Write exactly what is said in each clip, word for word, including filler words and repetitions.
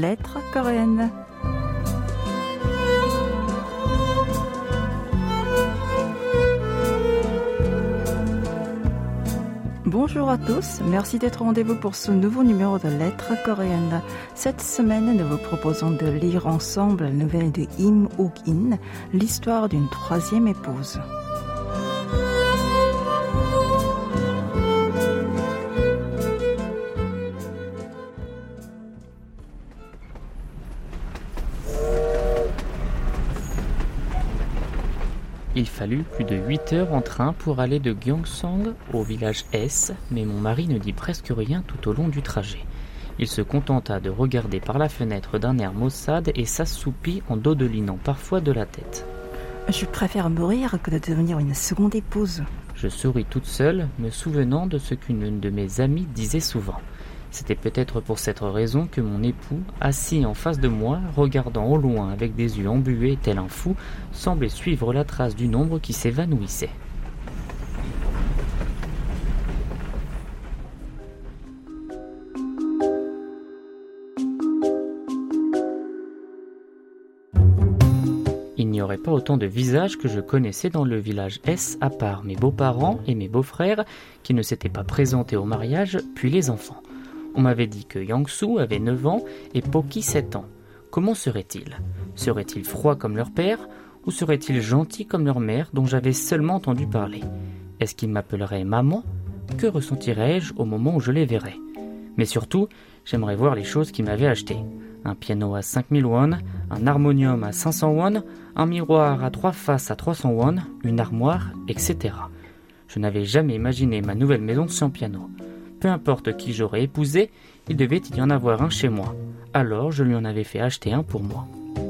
Lettres coréennes. Bonjour à tous, merci d'être au rendez-vous pour ce nouveau numéro de Lettres coréennes. Cette semaine, nous vous proposons de lire ensemble la nouvelle de Im Ok-in, l'histoire d'une troisième épouse. Il fallut plus de huit heures en train pour aller de Gyeongsang au village S, mais mon mari ne dit presque rien tout au long du trajet. Il se contenta de regarder par la fenêtre d'un air maussade et s'assoupit en dodelinant parfois de la tête. Je préfère mourir que de devenir une seconde épouse. Je souris toute seule, me souvenant de ce qu'une de mes amies disait souvent. C'était peut-être pour cette raison que mon époux, assis en face de moi, regardant au loin avec des yeux embués tel un fou, semblait suivre la trace d'une ombre qui s'évanouissait. Il n'y aurait pas autant de visages que je connaissais dans le village S, à part mes beaux-parents et mes beaux-frères, qui ne s'étaient pas présentés au mariage, puis les enfants. On m'avait dit que Yang-soo avait neuf ans et Poki sept ans. Comment serait-il ? Serait-il froid comme leur père ou serait-il gentil comme leur mère dont j'avais seulement entendu parler ? Est-ce qu'ils m'appelleraient maman ? Que ressentirais-je au moment où je les verrais ? Mais surtout, j'aimerais voir les choses qu'ils m'avaient achetées. Un piano à cinq mille won, un harmonium à cinq cents won, un miroir à trois faces à trois cents won, une armoire, et cetera. Je n'avais jamais imaginé ma nouvelle maison sans piano. Peu importe qui j'aurais épousé, il devait y en avoir un chez moi. Alors je lui en avais fait acheter un pour moi.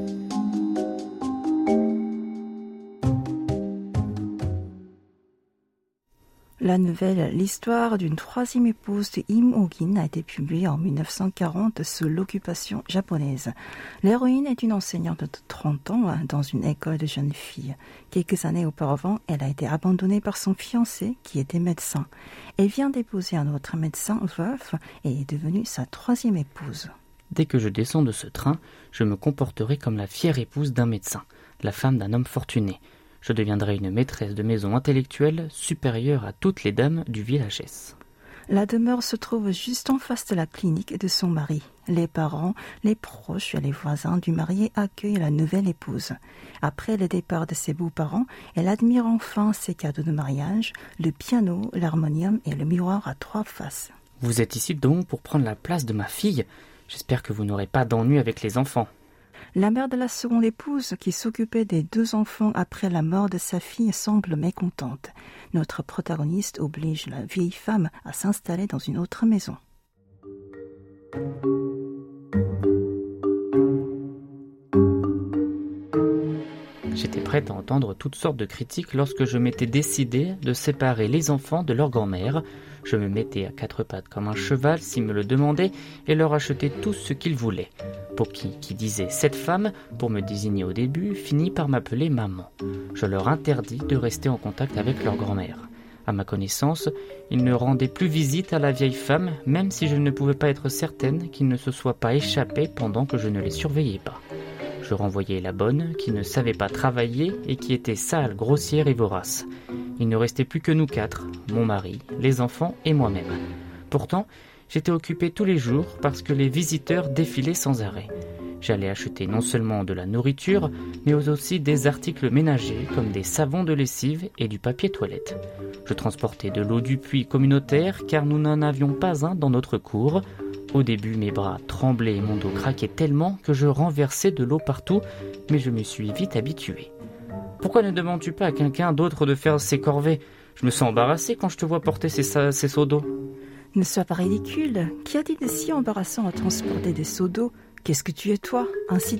La nouvelle L'histoire d'une troisième épouse de Im Ok-in a été publiée en mille neuf cent quarante sous l'occupation japonaise. L'héroïne est une enseignante de trente ans dans une école de jeunes filles. Quelques années auparavant, elle a été abandonnée par son fiancé qui était médecin. Elle vient d'épouser un autre médecin veuf et est devenue sa troisième épouse. Dès que je descends de ce train, je me comporterai comme la fière épouse d'un médecin, la femme d'un homme fortuné. Je deviendrai une maîtresse de maison intellectuelle supérieure à toutes les dames du village S. La demeure se trouve juste en face de la clinique de son mari. Les parents, les proches et les voisins du marié accueillent la nouvelle épouse. Après le départ de ses beaux-parents, elle admire enfin ses cadeaux de mariage, le piano, l'harmonium et le miroir à trois faces. Vous êtes ici donc pour prendre la place de ma fille ? J'espère que vous n'aurez pas d'ennui avec les enfants. La mère de la seconde épouse, qui s'occupait des deux enfants après la mort de sa fille, semble mécontente. Notre protagoniste oblige la vieille femme à s'installer dans une autre maison. J'étais prête à entendre toutes sortes de critiques lorsque je m'étais décidé de séparer les enfants de leur grand-mère. Je me mettais à quatre pattes comme un cheval s'ils me le demandaient et leur achetais tout ce qu'ils voulaient. Poki, qui disait « cette femme » pour me désigner au début, finit par m'appeler maman. Je leur interdis de rester en contact avec leur grand-mère. À ma connaissance, ils ne rendaient plus visite à la vieille femme, même si je ne pouvais pas être certaine qu'ils ne se soient pas échappés pendant que je ne les surveillais pas. Je renvoyais la bonne, qui ne savait pas travailler et qui était sale, grossière et vorace. Il ne restait plus que nous quatre, mon mari, les enfants et moi-même. Pourtant, j'étais occupé tous les jours parce que les visiteurs défilaient sans arrêt. J'allais acheter non seulement de la nourriture, mais aussi des articles ménagers comme des savons de lessive et du papier toilette. Je transportais de l'eau du puits communautaire car nous n'en avions pas un dans notre cour. Au début, mes bras tremblaient et mon dos craquait tellement que je renversais de l'eau partout, mais je me suis vite habitué. Pourquoi ne demandes-tu pas à quelqu'un d'autre de faire ses corvées ? Je me sens embarrassé quand je te vois porter ces, ces seaux d'eau. Ne sois pas ridicule. Qui a dit de si embarrassant à transporter des seaux d'eau ? Qu'est-ce que tu es toi ? Un citadin ?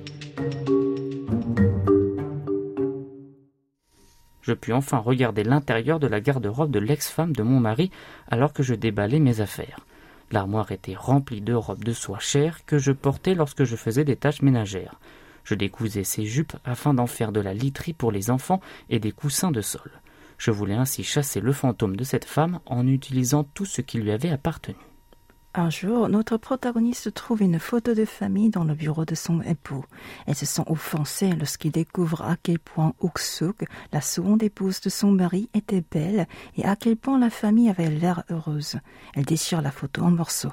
Je pus enfin regarder l'intérieur de la garde-robe de l'ex-femme de mon mari alors que je déballais mes affaires. L'armoire était remplie de robes de soie chère que je portais lorsque je faisais des tâches ménagères. Je décousais ses jupes afin d'en faire de la literie pour les enfants et des coussins de sol. Je voulais ainsi chasser le fantôme de cette femme en utilisant tout ce qui lui avait appartenu. Un jour, notre protagoniste trouve une photo de famille dans le bureau de son époux. Elle se sent offensée lorsqu'il découvre à quel point Ok-suk, la seconde épouse de son mari, était belle et à quel point la famille avait l'air heureuse. Elle déchire la photo en morceaux.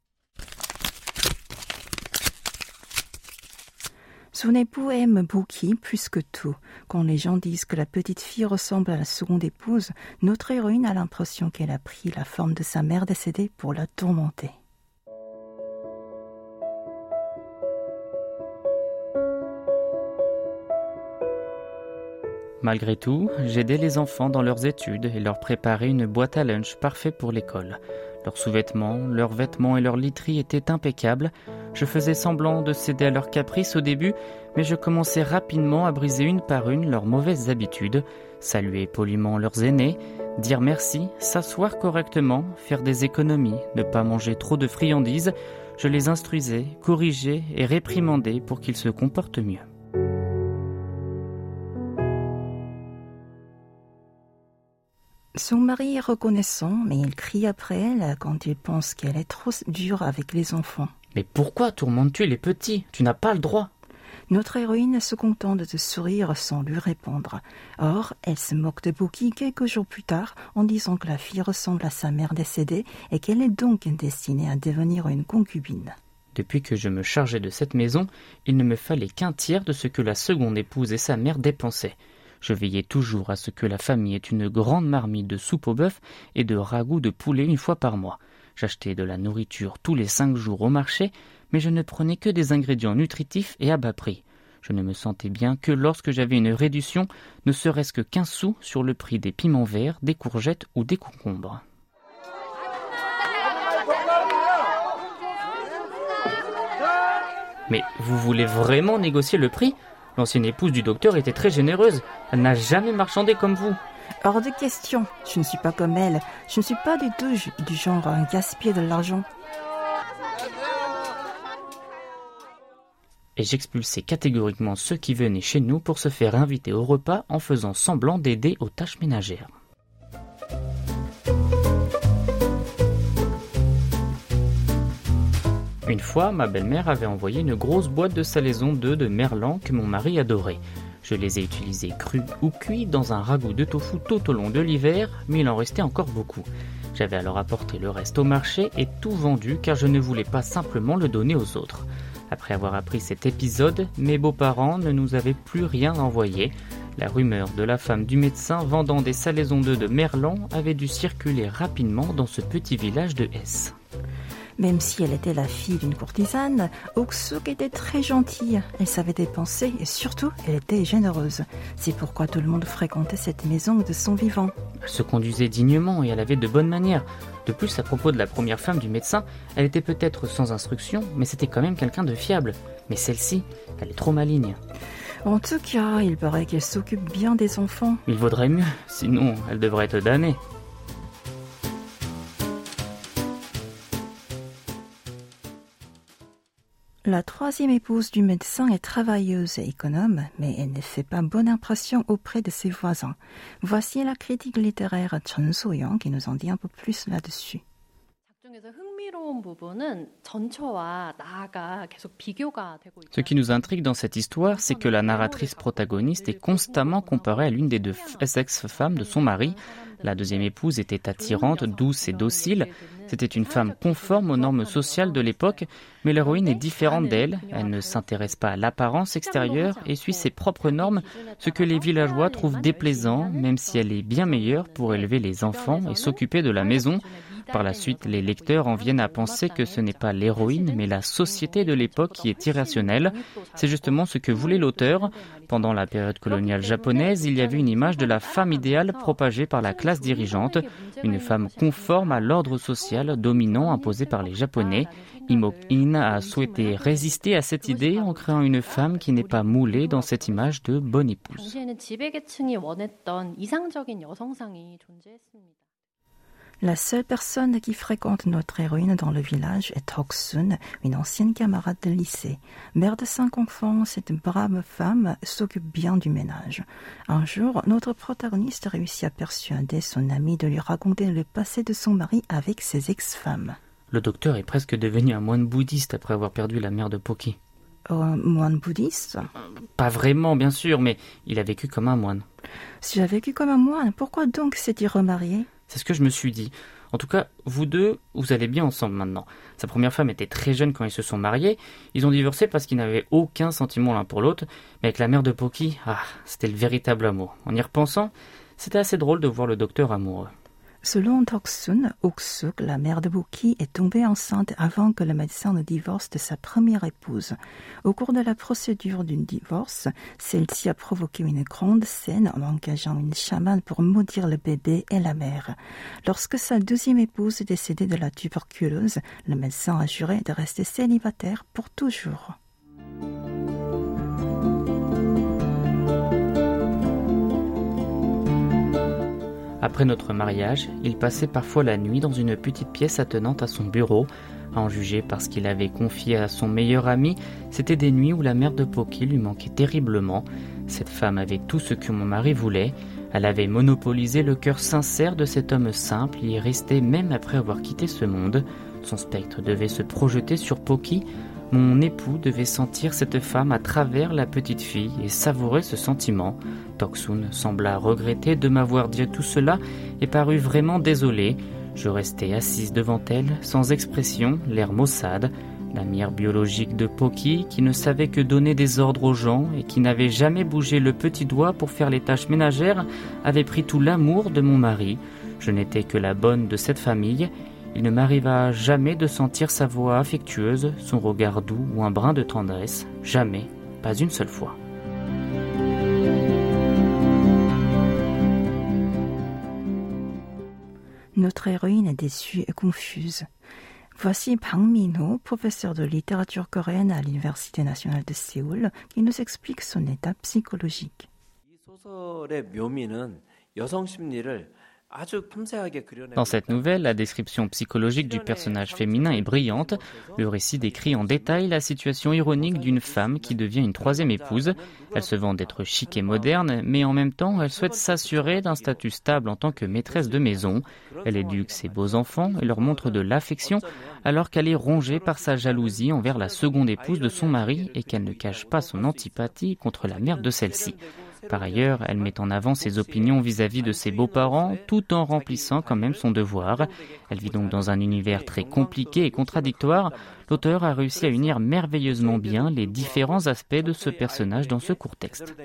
Son époux aime Boki plus que tout. Quand les gens disent que la petite fille ressemble à la seconde épouse, notre héroïne a l'impression qu'elle a pris la forme de sa mère décédée pour la tourmenter. Malgré tout, j'aidais les enfants dans leurs études et leur préparais une boîte à lunch parfaite pour l'école. Leurs sous-vêtements, leurs vêtements et leur literie étaient impeccables. Je faisais semblant de céder à leurs caprices au début, mais je commençais rapidement à briser une par une leurs mauvaises habitudes, saluer poliment leurs aînés, dire merci, s'asseoir correctement, faire des économies, ne pas manger trop de friandises. Je les instruisais, corrigeais et réprimandais pour qu'ils se comportent mieux. Son mari est reconnaissant, mais il crie après elle quand il pense qu'elle est trop dure avec les enfants. Mais pourquoi tourmentes-tu les petits ? Tu n'as pas le droit. Notre héroïne se contente de sourire sans lui répondre. Or, elle se moque de Boki quelques jours plus tard en disant que la fille ressemble à sa mère décédée et qu'elle est donc destinée à devenir une concubine. Depuis que je me chargeais de cette maison, il ne me fallait qu'un tiers de ce que la seconde épouse et sa mère dépensaient. Je veillais toujours à ce que la famille ait une grande marmite de soupe au bœuf et de ragoût de poulet une fois par mois. J'achetais de la nourriture tous les cinq jours au marché, mais je ne prenais que des ingrédients nutritifs et à bas prix. Je ne me sentais bien que lorsque j'avais une réduction, ne serait-ce que quinze sous sur le prix des piments verts, des courgettes ou des concombres. Mais vous voulez vraiment négocier le prix ? L'ancienne épouse du docteur était très généreuse. Elle n'a jamais marchandé comme vous. Hors de question. Je ne suis pas comme elle. Je ne suis pas du tout du genre à gaspiller de l'argent. Et j'expulsais catégoriquement ceux qui venaient chez nous pour se faire inviter au repas en faisant semblant d'aider aux tâches ménagères. Une fois, ma belle-mère avait envoyé une grosse boîte de salaison d'œufs de merlan que mon mari adorait. Je les ai utilisés crus ou cuits dans un ragoût de tofu tout au long de l'hiver, mais il en restait encore beaucoup. J'avais alors apporté le reste au marché et tout vendu car je ne voulais pas simplement le donner aux autres. Après avoir appris cet épisode, mes beaux-parents ne nous avaient plus rien envoyé. La rumeur de la femme du médecin vendant des salaisons d'œufs de merlan avait dû circuler rapidement dans ce petit village de Hesse. Même si elle était la fille d'une courtisane, Ok-suk était très gentille. Elle savait dépenser et surtout, elle était généreuse. C'est pourquoi tout le monde fréquentait cette maison de son vivant. Elle se conduisait dignement et elle avait de bonnes manières. De plus, à propos de la première femme du médecin, elle était peut-être sans instruction, mais c'était quand même quelqu'un de fiable. Mais celle-ci, elle est trop maligne. En tout cas, il paraît qu'elle s'occupe bien des enfants. Il vaudrait mieux, sinon elle devrait être damnée. La troisième épouse du médecin est travailleuse et économe, mais elle ne fait pas bonne impression auprès de ses voisins. Voici la critique littéraire Chun So-young qui nous en dit un peu plus là-dessus. Ce qui nous intrigue dans cette histoire, c'est que la narratrice protagoniste est constamment comparée à l'une des deux ex-femmes de son mari. La deuxième épouse était attirante, douce et docile. C'était une femme conforme aux normes sociales de l'époque, mais l'héroïne est différente d'elle. Elle ne s'intéresse pas à l'apparence extérieure et suit ses propres normes, ce que les villageois trouvent déplaisant, même si elle est bien meilleure pour élever les enfants et s'occuper de la maison. Par la suite, les lecteurs en viennent à penser que ce n'est pas l'héroïne, mais la société de l'époque qui est irrationnelle. C'est justement ce que voulait l'auteur. Pendant la période coloniale japonaise, il y avait une image de la femme idéale propagée par la classe dirigeante, une femme conforme à l'ordre social dominant imposé par les Japonais. Imogen a souhaité résister à cette idée en créant une femme qui n'est pas moulée dans cette image de bonne épouse. La seule personne qui fréquente notre héroïne dans le village est Ok-sun, une ancienne camarade de lycée. Mère de cinq enfants, cette brave femme s'occupe bien du ménage. Un jour, notre protagoniste réussit à persuader son amie de lui raconter le passé de son mari avec ses ex-femmes. Le docteur est presque devenu un moine bouddhiste après avoir perdu la mère de Poki. Un moine bouddhiste? Pas vraiment, bien sûr, mais il a vécu comme un moine. S'il a vécu comme un moine, pourquoi donc s'est-il remarié? C'est ce que je me suis dit. En tout cas, vous deux, vous allez bien ensemble maintenant. Sa première femme était très jeune quand ils se sont mariés. Ils ont divorcé parce qu'ils n'avaient aucun sentiment l'un pour l'autre. Mais avec la mère de Poki, ah, c'était le véritable amour. En y repensant, c'était assez drôle de voir le docteur amoureux. Selon Toksun, Uksuk, la mère de Poki, est tombée enceinte avant que le médecin ne divorce de sa première épouse. Au cours de la procédure du divorce, celle-ci a provoqué une grande scène en engageant une chamane pour maudire le bébé et la mère. Lorsque sa deuxième épouse est décédée de la tuberculose, le médecin a juré de rester célibataire pour toujours. Après notre mariage, il passait parfois la nuit dans une petite pièce attenante à son bureau. À en juger parce qu'il avait confié à son meilleur ami, c'était des nuits où la mère de Poki lui manquait terriblement. Cette femme avait tout ce que mon mari voulait. Elle avait monopolisé le cœur sincère de cet homme simple et y est restée même après avoir quitté ce monde. Son spectre devait se projeter sur Poki. Mon époux devait sentir cette femme à travers la petite fille et savourer ce sentiment. Toksun sembla regretter de m'avoir dit tout cela et parut vraiment désolé. Je restais assise devant elle, sans expression, l'air maussade. La mère biologique de Poki, qui ne savait que donner des ordres aux gens et qui n'avait jamais bougé le petit doigt pour faire les tâches ménagères, avait pris tout l'amour de mon mari. Je n'étais que la bonne de cette famille. Il ne m'arriva jamais de sentir sa voix affectueuse, son regard doux ou un brin de tendresse. Jamais, pas une seule fois. Notre héroïne est déçue et confuse. Voici Bang Min-ho, professeur de littérature coréenne à l'Université nationale de Séoul, qui nous explique son état psychologique. Dans cette nouvelle, la description psychologique du personnage féminin est brillante. Le récit décrit en détail la situation ironique d'une femme qui devient une troisième épouse. Elle se vante d'être chic et moderne, mais en même temps, elle souhaite s'assurer d'un statut stable en tant que maîtresse de maison. Elle éduque ses beaux enfants et leur montre de l'affection, alors qu'elle est rongée par sa jalousie envers la seconde épouse de son mari et qu'elle ne cache pas son antipathie contre la mère de celle-ci. Par ailleurs, elle met en avant ses opinions vis-à-vis de ses beaux-parents, tout en remplissant quand même son devoir. Elle vit donc dans un univers très compliqué et contradictoire. L'auteur a réussi à unir merveilleusement bien les différents aspects de ce personnage dans ce court texte.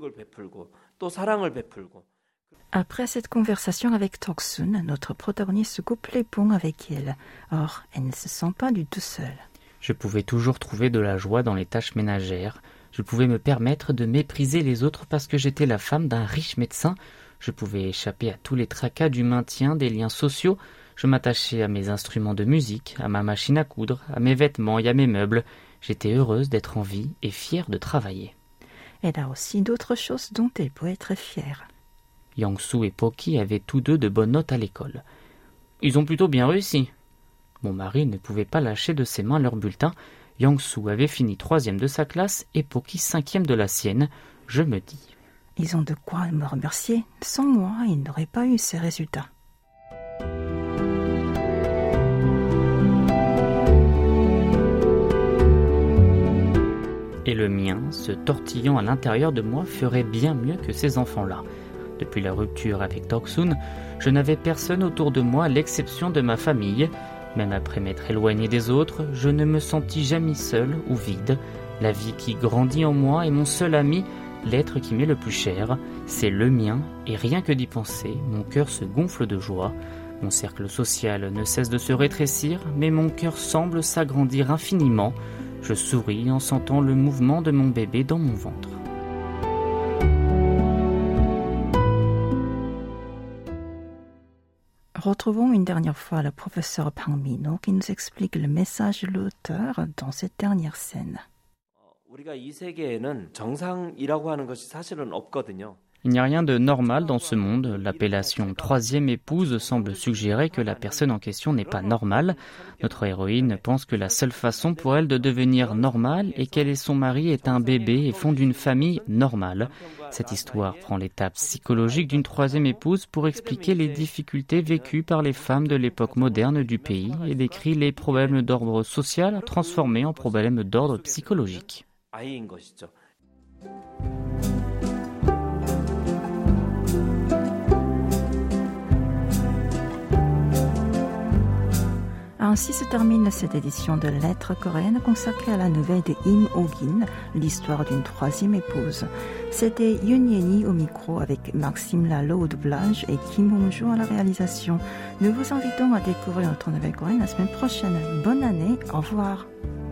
Après cette conversation avec Toksun, notre protagoniste se coupe les ponts avec elle. Or, elle ne se sent pas du tout seule. Je pouvais toujours trouver de la joie dans les tâches ménagères. Je pouvais me permettre de mépriser les autres parce que j'étais la femme d'un riche médecin. Je pouvais échapper à tous les tracas du maintien des liens sociaux. Je m'attachais à mes instruments de musique, à ma machine à coudre, à mes vêtements et à mes meubles. J'étais heureuse d'être en vie et fière de travailler. Elle a aussi d'autres choses dont elle peut être fière. Yang-soo et Poki avaient tous deux de bonnes notes à l'école. Ils ont plutôt bien réussi. Mon mari ne pouvait pas lâcher de ses mains leur bulletin. Yang-soo avait fini troisième de sa classe et Poki cinquième de la sienne. Je me dis... Ils ont de quoi me remercier. Sans moi, ils n'auraient pas eu ces résultats. Et le mien, se tortillant à l'intérieur de moi, ferait bien mieux que ces enfants-là. Depuis la rupture avec Toksun, je n'avais personne autour de moi à l'exception de ma famille. Même après m'être éloigné des autres, je ne me sentis jamais seul ou vide. La vie qui grandit en moi est mon seul ami, l'être qui m'est le plus cher. C'est le mien, et rien que d'y penser, mon cœur se gonfle de joie. Mon cercle social ne cesse de se rétrécir, mais mon cœur semble s'agrandir infiniment. Je souris en sentant le mouvement de mon bébé dans mon ventre. Retrouvons une dernière fois le professeur Bang Min-ho qui nous explique le message de l'auteur dans cette dernière scène. Il n'y a rien de normal dans ce monde. L'appellation troisième épouse semble suggérer que la personne en question n'est pas normale. Notre héroïne pense que la seule façon pour elle de devenir normale est qu'elle et son mari aient un bébé et fondent une famille normale. Cette histoire prend l'étape psychologique d'une troisième épouse pour expliquer les difficultés vécues par les femmes de l'époque moderne du pays et décrit les problèmes d'ordre social transformés en problèmes d'ordre psychologique. Ainsi se termine cette édition de Lettres coréennes consacrée à la nouvelle de Im Oh-gin, l'histoire d'une troisième épouse. C'était Yoon Ye-ni au micro avec Maxime Lalo au doublage et Kim Hong-jo à la réalisation. Nous vous invitons à découvrir notre nouvelle coréenne la semaine prochaine. Bonne année, au revoir.